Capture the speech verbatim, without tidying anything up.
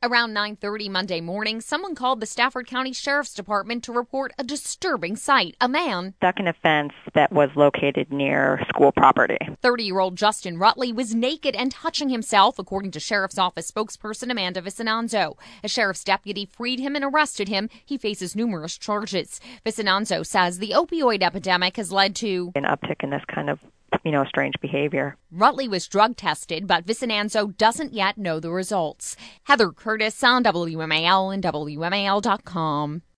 Around nine thirty Monday morning, someone called the Stafford County Sheriff's Department to report a disturbing sight. A man stuck in a fence that was located near school property. thirty-year-old Justin Rutley was naked and touching himself, according to Sheriff's Office spokesperson Amanda Vicinanzo. A sheriff's deputy freed him and arrested him. He faces numerous charges. Vicinanzo says the opioid epidemic has led to an uptick in this kind of you know, strange behavior. Rutley was drug tested, but Vicinanzo doesn't yet know the results. Heather Curtis on W M A L and W M A L dot com.